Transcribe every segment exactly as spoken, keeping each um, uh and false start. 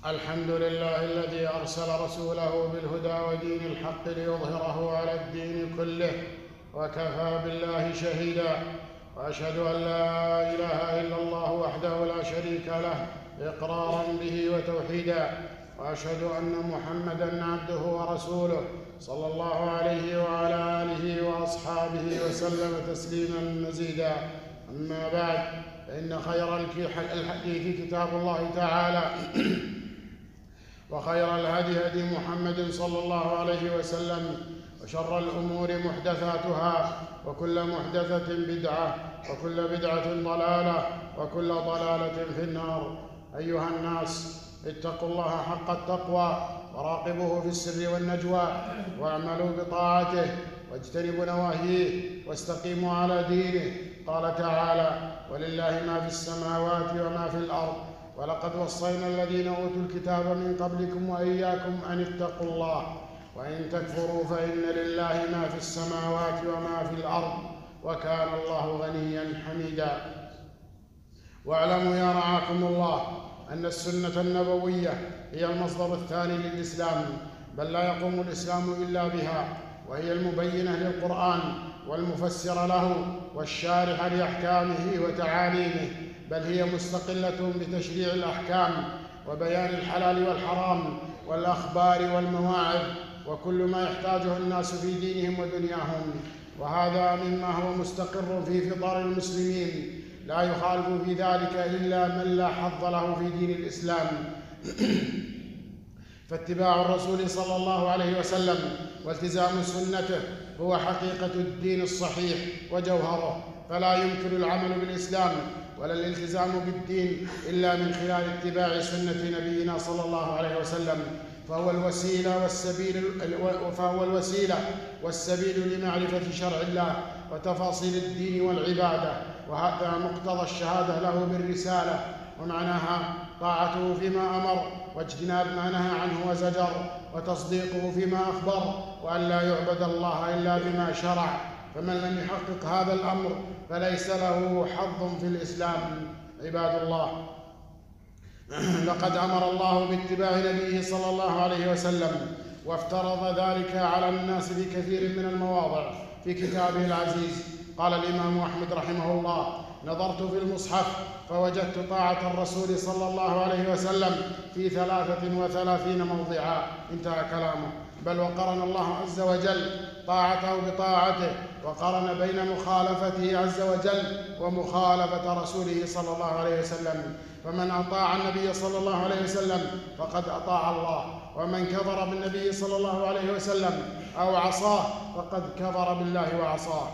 الحمد لله الذي أرسل رسوله بالهدى ودين الحق ليظهره على الدين كله، وكفى بالله شهيدا. وأشهد أن لا إله إلا الله وحده لا شريك له إقرارا به وتوحيدا، وأشهد أن محمدًا عبده ورسوله صلى الله عليه وعلى آله وأصحابه وسلم تسليمًا مزيدا. أما بعد، فإن خير الحديث كتاب الله تعالى، وخير الهدي هدي محمد صلى الله عليه وسلم، وشر الأمور محدثاتها، وكل محدثة بدعة، وكل بدعة ضلالة، وكل ضلالة في النار. أيها الناس، اتقوا الله حق التقوى، وراقبوه في السر والنجوى، واعملوا بطاعته، واجتنبوا نواهيه، واستقيموا على دينه. قال تعالى: ولله ما في السماوات وما في الأرض، ولقد وصينا الذين أوتوا الكتاب من قبلكم وإياكم أن اتقوا الله، وإن تكفروا فإن لله ما في السماوات وما في الأرض، وكان الله غنيا حميدا. واعلموا يا رعاكم الله أن السنة النبوية هي المصدر الثاني للإسلام، بل لا يقوم الإسلام إلا بها، وهي المبينة للقرآن والمفسر له والشارح لأحكامه وتعاليمه، بل هي مستقلة بتشريع الأحكام وبيان الحلال والحرام والأخبار والمواعظ وكل ما يحتاجه الناس في دينهم ودنياهم. وهذا مما هو مستقر في فطر المسلمين، لا يخالف في ذلك إلا من لا حظ له في دين الإسلام. فاتباع الرسول صلى الله عليه وسلم والتزام سنته هو حقيقة الدين الصحيح وجوهره، فلا يمكن العمل بالإسلام ولا الالتزام بالدين إلا من خلال اتباع سنة نبينا صلى الله عليه وسلم، فهو الوسيلة والسبيل فهو الوسيلة والسبيل لمعرفة شرع الله وتفاصيل الدين والعبادة. وهذا مقتضى الشهادة له بالرسالة، ومعناها طاعته فيما أمر، واجتناب ما نهى عنه وزجر، وتصديقه فيما أخبر، وأن لا يعبد الله إلا بما شرع. فمن لم يحقق هذا الأمر فليس له حظ في الإسلام. عباد الله، لقد أمر الله باتباع نبيه صلى الله عليه وسلم، وافترض ذلك على الناس في كثير من المواضع في كتابه العزيز. قال الإمام أحمد رحمه الله: نظرت في المصحف فوجدت طاعة الرسول صلى الله عليه وسلم في ثلاثة وثلاثين موضعا. انتهى كلامه. بل وقرن الله عز وجل طاعته بطاعته، وقرن بين مخالفته عز وجل ومخالفة رسوله صلى الله عليه وسلم. فمن أطاع النبي صلى الله عليه وسلم فقد أطاع الله، ومن كفر بالنبي صلى الله عليه وسلم أو عصاه فقد كفر بالله وعصاه.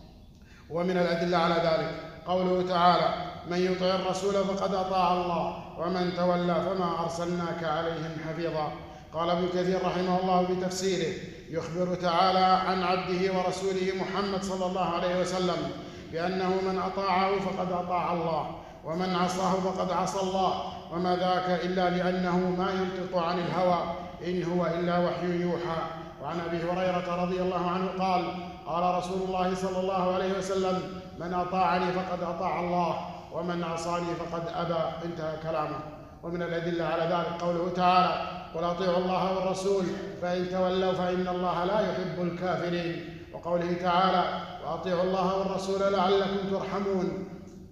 ومن الأدلة على ذلك قوله تعالى: من يطع الرسول فقد أطاع الله، ومن تولى فما أرسلناك عليهم حفيظا. قال ابن كثير رحمه الله في تفسيره: يخبر تعالى عن عبده ورسوله محمد صلى الله عليه وسلم بأنه من أطاعه فقد أطاع الله، ومن عصاه فقد عصى الله، وما ذاك إلا لأنه ما ينطق عن الهوى، إن هو إلا وحي يوحى. وعن أبي هريرة رضي الله عنه قال: قال رسول الله صلى الله عليه وسلم: من أطاعني فقد أطاع الله، ومن عصاني فقد أبى. انتهى كلامه. ومن الأدلة على ذلك قوله تعالى: قل أطيعوا الله والرسول فإن تولوا فإن الله لا يحب الكافرين. وقوله تعالى: وأطيعوا الله والرسول لعلكم ترحمون.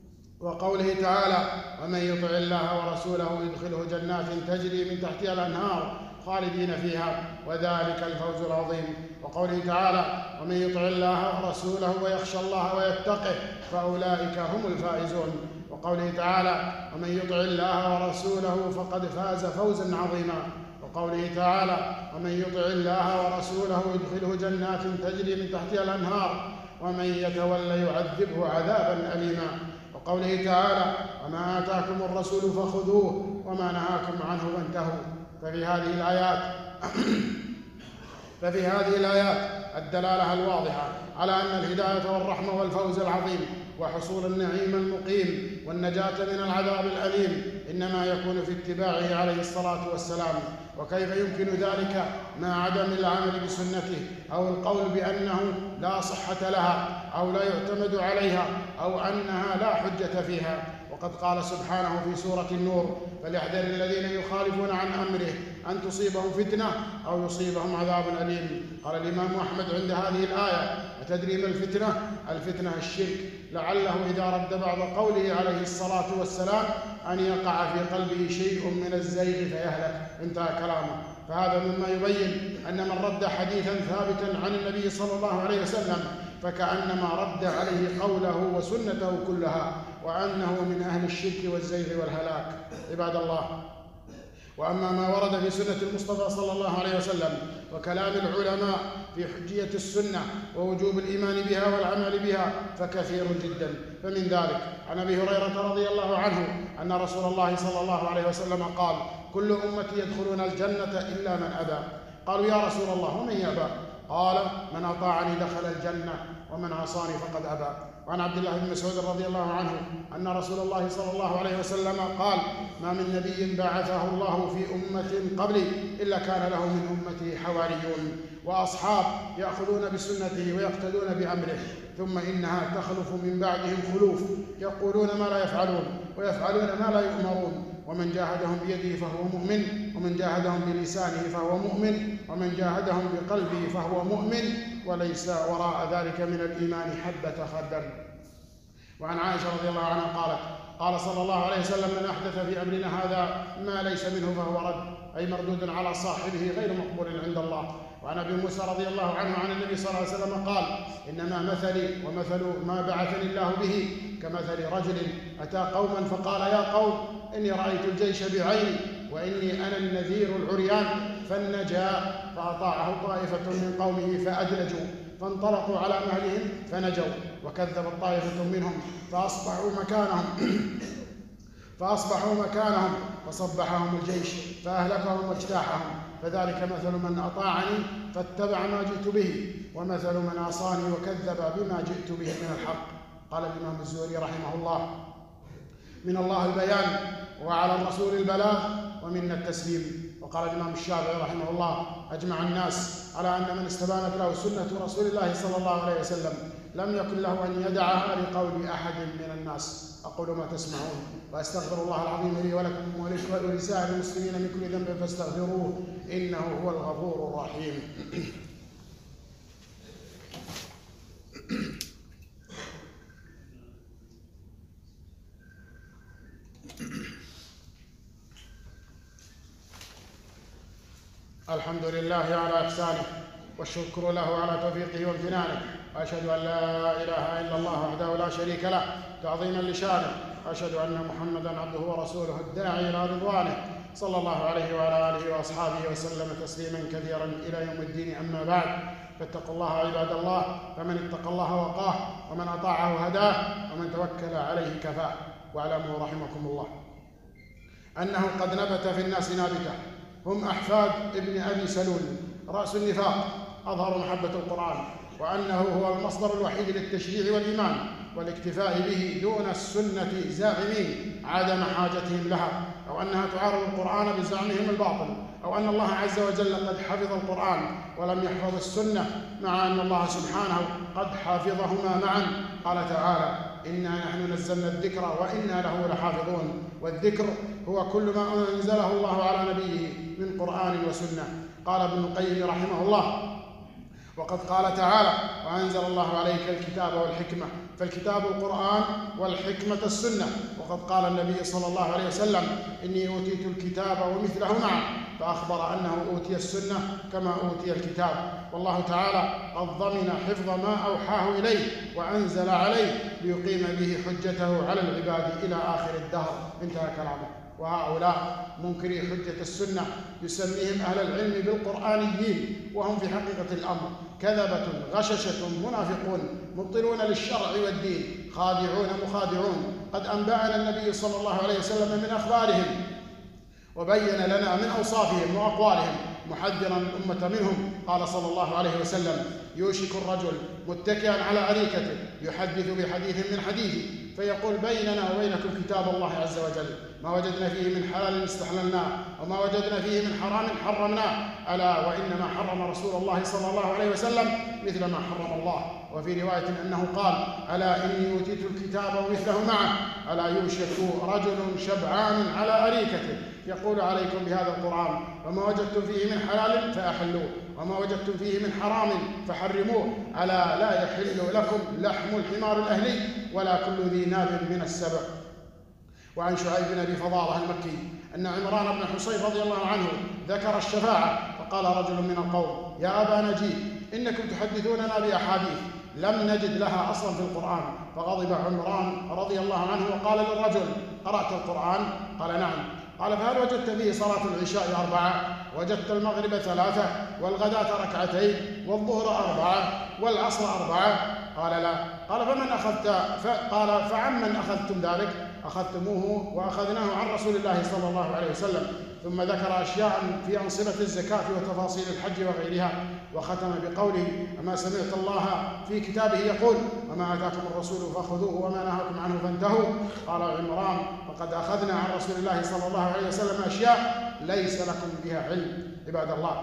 وقوله تعالى: ومن يطع الله ورسوله يدخله جنات تجري من تحتها الأنهار خالدين فيها، وذلك الفوز العظيم. وقوله تعالى: ومن يطع الله ورسوله ويخشى الله ويتقه فأولئك هم الفائزون. وقوله تعالى: ومن يطع الله ورسوله فقد فاز فوزا عظيما. وقوله تعالى: ومن يطع الله ورسوله يدخله جنات تجري من تحتها الأنهار ومن يتولى يعذبه عذابا أليما. وقوله تعالى: وما آتاكم الرسول فخذوه وما نهاكم عنه فانتهوا. ففي هذه الآيات ففي هذه الآيات الدلالة الواضحة على أن الهداية والرحمة والفوز العظيم وحصول النعيم المقيم والنجاة من العذاب الأليم إنما يكون في اتباعه عليه الصلاة والسلام. وكيف يمكن ذلك مع عدم العمل بسنته أو القول بأنه لا صحة لها أو لا يعتمد عليها أو أنها لا حجة فيها؟ وقد قال سبحانه في سورة النور: فليحذر الذين يخالفون عن أمره أن تصيبهم فتنة أو يصيبهم عذاب أليم. قال الإمام أحمد عند هذه الآية: أتدري ما الفتنة؟ الفتنة الشرك، لعله إذا رد بعض قوله عليه الصلاة والسلام أن يقع في قلبه شيء من الزيغ فيهلك. انتهى كلامه. فهذا مما يبين أن من رد حديثا ثابتا عن النبي صلى الله عليه وسلم فكأنما رد عليه قوله وسنته كلها، وأنه من أهل الشرك والزيغ والهلاك. عباد الله، وأما ما ورد في سنة المصطفى صلى الله عليه وسلم وكلام العلماء في حجية السنة ووجوب الإيمان بها والعمل بها فكثير جدا. فمن ذلك عن أبي هريرة رضي الله عنه أن رسول الله صلى الله عليه وسلم قال: كل أمتي يدخلون الجنة إلا من أبى. قالوا: يا رسول الله ومن يأبى؟ قال: من أطاعني دخل الجنة ومن عصاني فقد أبى. وعن عبد الله بن مسعود رضي الله عنه أن رسول الله صلى الله عليه وسلم قال: ما من نبي بعثه الله في أمة قبلي إلا كان له من أمته حواريون وأصحاب يأخذون بسنته ويقتدون بأمره، ثم إنها تخلف من بعدهم خلوف يقولون ما لا يفعلون ويفعلون ما لا يؤمرون، ومن جاهدهم بيده فهو مؤمن، ومن جاهدهم بلسانه فهو مؤمن، ومن جاهدهم بقلبه فهو مؤمن، وليس وراء ذلك من الإيمان حبة خردل. وعن عائشة رضي الله عنها قالت: قال صلى الله عليه وسلم: من أحدث في أمرنا هذا ما ليس منه فهو رد، أي مردود على صاحبه غير مقبول عند الله. وعن أبي موسى رضي الله عنه عن النبي صلى الله عليه وسلم قال: إنما مثلي ومثل ما بعثني الله به كمثل رجل أتى قوما فقال: يا قوم إني رأيت الجيش بعيني وإني أنا النذير العريان فالنجا، فأطاعه طائفة من قومه فأدلجوا فانطلقوا على مهلهم فنجوا، وكذبت طائفة منهم فأصبحوا مكانهم فأصبحوا مكانهم فصبحهم الجيش فأهلكهم واجتاحهم. فذلك مثل من أطاعني فاتبع ما جئت به، ومثل من عصاني وكذب بما جئت به من الحق. قال الإمام الزهري رحمه الله: من الله البيان وعلى الرسول البلاغ ومنا التسليم. وقال الإمام الشافعي رحمه الله: أجمع الناس على أن من استبانت له سنة رسول الله صلى الله عليه وسلم لم يكن له أن يدعها لقول أحد من الناس. أقول ما تسمعون وأستغفر الله العظيم لي ولكم ولسائر المسلمين من كل ذنب فاستغفروه إنه هو الغفور الرحيم. الحمد لله على إحسانه والشكر له على توفيقه وامتنانه، وأشهد أن لا إله إلا الله وحده لا شريك له تعظيما لشانه، وأشهد أن محمدًا عبده ورسوله الداعي إلى رضوانه صلى الله عليه وعلى آله وأصحابه وسلم تسليما كثيرا إلى يوم الدين. أما بعد، فاتقوا الله عباد الله، فمن اتقى الله وقاه، ومن أطاعه هداه، ومن توكل عليه كفاه. واعلموا رحمكم الله أنه قد نبت في الناس نابتة هم أحفاد ابن أبي سلول رأس النفاق أظهر محبة القرآن، وأنه هو المصدر الوحيد للتشريع والإيمان والاكتفاء به دون السنة، زاعمين عدم حاجتهم لها، أو أنها تعارض القرآن بزعمهم الباطل، أو أن الله عز وجل قد حفظ القرآن ولم يحفظ السنة، مع أن الله سبحانه قد حافظهما معا. قال تعالى: إنا نحن نزلنا الذكر وإنا له لحافظون. والذكر هو كل ما أنزله الله على نبيه من قرآن وسنة. قال ابن القيم رحمه الله: وقد قال تعالى: وأنزل الله عليك الكتاب والحكمة، فالكتاب القرآن والحكمة السنة. وقد قال النبي صلى الله عليه وسلم: إني أوتيت الكتاب ومثله معه، فأخبر أنه أوتي السنة كما أوتي الكتاب. والله تعالى قد ضمن حفظ ما أوحاه إليه وأنزل عليه ليقيم به حجته على العباد إلى آخر الدهر. انتهى كلامه. وهؤلاء منكري حجة السنة يسميهم أهل العلم بالقرآنيين، وهم في حقيقة الأمر كذبة غششة منافقون مبطلون للشرع والدين، خادعون مخادعون. قد أنبأنا النبي صلى الله عليه وسلم من أخبارهم وبين لنا من أوصافهم وأقوالهم محذرا الأمة منهم. قال صلى الله عليه وسلم: يوشك الرجل متكئا على أريكته يحدث بحديث من حديثه فيقول بيننا وبينكم كتاب الله عز وجل، ما وجدنا فيه من حلال استحللناه وما وجدنا فيه من حرام حرمناه، ألا وإنما حرم رسول الله صلى الله عليه وسلم مثل ما حرم الله. وفي رواية أنه قال ألا إني أوتيت الكتاب ومثله معه، ألا يوشك رجل شبعان على أريكته يقول عليكم بهذا القرآن، وما وجدتم فيه من حلال فأحلوه وما وجدتم فيه من حرام فحرموه، ألا لا يحل لكم لحم الحمار الأهلي ولا كل ذي ناب من السبع. وعن شعيب بن أبي فضالة المكي أن عمران بن حصين رضي الله عنه ذكر الشفاعة فقال رجل من القوم يا أبا نجيب إنكم تحدثوننا بأحاديث لم نجد لها أصلا في القرآن، فغضب عمران رضي الله عنه وقال للرجل قرأت القرآن؟ قال نعم. قال فهل وجدت فيه صلاة العشاء أربعة، وجدت المغرب ثلاثة، والغداة ركعتين، والظهر أربعة، والعصر أربعة؟ قال لا. قال فمن أخذت؟ قال فعمن أخذتم ذلك؟ أخذتموه وأخذناه عن رسول الله صلى الله عليه وسلم. ثم ذكر أشياء في أنصبة الزكاة وتفاصيل الحج وغيرها، وختم بقوله أما سمعت الله في كتابه يقول وما آتاكم الرسول فخذوه وما نهاكم عنه فانتهوا؟ قال عمران فقد أخذنا عن رسول الله صلى الله عليه وسلم أشياء ليس لكم بها علم. عباد الله،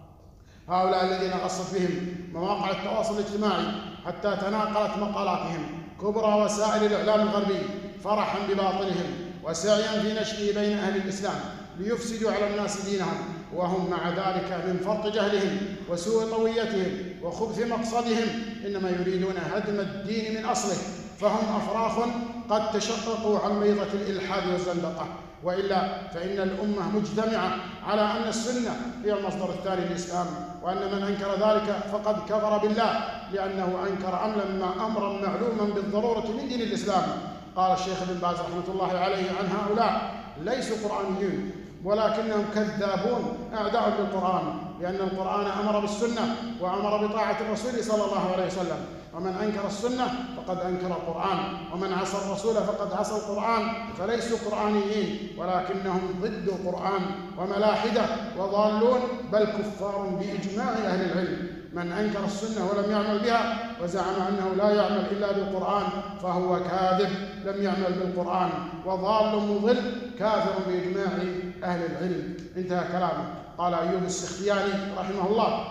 هؤلاء الذين غصت بهم مواقع التواصل الاجتماعي حتى تناقلت مقالاتهم كبرى وسائل الإعلام الغربي فرحا بباطلهم وسعيا في نشره بين أهل الإسلام ليفسدوا على الناس دينهم، وهم مع ذلك من فرط جهلهم وسوء طويتهم وخبث مقصدهم إنما يريدون هدم الدين من أصله، فهم أفراخ قد تشققوا عن بيضة الإلحاد والزندقة. وإلا فإن الأمة مجتمعة على أن السنة هي المصدر الثاني للإسلام، وأن من أنكر ذلك فقد كفر بالله لأنه أنكر أمرا أمرا معلوما بالضرورة من دين الإسلام. قال الشيخ ابن باز رحمة الله عليه عن هؤلاء ليسوا قرآنيين ولكنهم كذابون أعداء للقرآن، لأن القرآن أمر بالسنة وأمر بطاعة الرسول صلى الله عليه وسلم، ومن أنكر السنة فقد أنكر القرآن، ومن عصى الرسول فقد عصى القرآن، فليسوا قرآنيين ولكنهم ضد القرآن وملاحدة وضالون بل كفار بإجماع أهل العلم. من أنكر السنة ولم يعمل بها وزعم أنه لا يعمل إلا بالقرآن فهو كاذب لم يعمل بالقرآن وضال مضل كافر بإجماع أهل العلم. انتهى كلامه. قال أيوب السختياني رحمه الله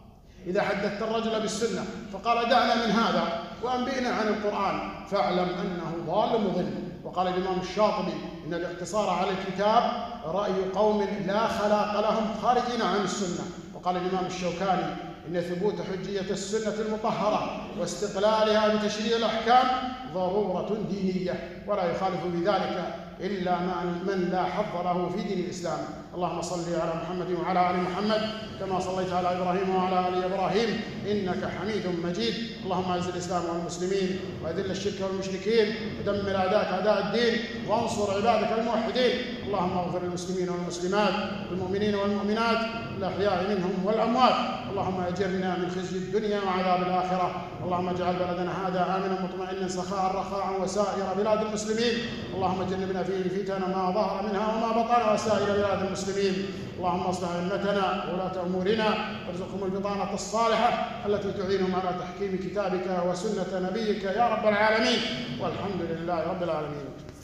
إذا حدثت الرجل بالسنة فقال دعنا من هذا وأنبئنا عن القرآن فاعلم أنه ضال مضل. وقال الإمام الشاطبي إن الاقتصار على الكتاب رأي قوم لا خلاق لهم خارجين عن السنة. وقال الإمام الشوكاني إن ثبوت حجية السنة المطهرة واستقلالها بتشريع الأحكام ضرورة دينية ولا يخالف بذلك إلا من لا حظ له في دين الإسلام. اللهم صل على محمد وعلى آل محمد كما صليت على إبراهيم وعلى آل إبراهيم إنك حميد مجيد. اللهم أعز الإسلام والمسلمين وأذل الشرك والمشركين ودمر أعداءك أعداء الدين وانصر عبادك الموحدين. اللهم اغفر للمسلمين والمسلمات والمؤمنين والمؤمنات الأحياء منهم والأموات. اللهم أجرنا من خزي الدنيا وعذاب الآخرة. اللهم اجعل بلدنا هذا آمنا مطمئنا سخاء رخاء وسائر بلاد المسلمين. اللهم جنبنا فيه الفتن ما ظهر منها وما بطن وسائر بلاد المسلمين. اللهم اصلح أئمتنا وولاة أمورنا وارزقهم البطانة الصالحة التي تعينهم على تحكيم كتابك وسنة نبيك يا رب العالمين، والحمد لله رب العالمين.